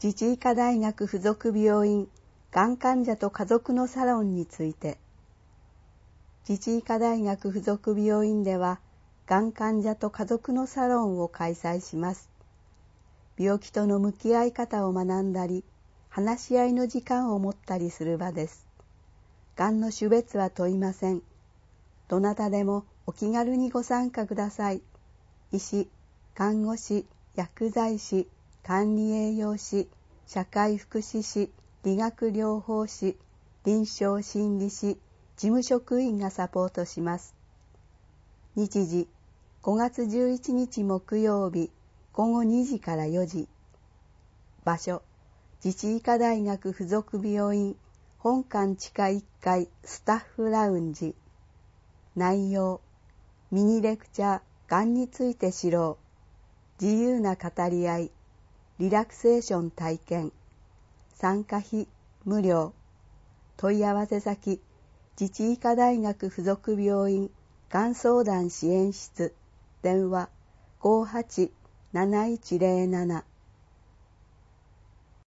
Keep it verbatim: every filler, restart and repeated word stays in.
自治医科大学附属病院がん患者と家族のサロンについて、自治医科大学附属病院では、がん患者と家族のサロンを開催します。病気との向き合い方を学んだり、話し合いの時間を持ったりする場です。がんの種別は問いません。どなたでもお気軽にご参加ください。医師、看護師、薬剤師、管理栄養士、社会福祉士、理学療法士、臨床心理士、事務職員がサポートします。日時、ごがつじゅういちにち木曜日、ごごにじからよじ。場所、自治医科大学附属病院本館地下いっかいスタッフラウンジ。内容、ミニレクチャー、がんについて知ろう。自由な語り合い、リラクセーション体験。参加費無料。問い合わせ先、自治医科大学附属病院がん相談支援室。電話ごーはち なないちゼロなな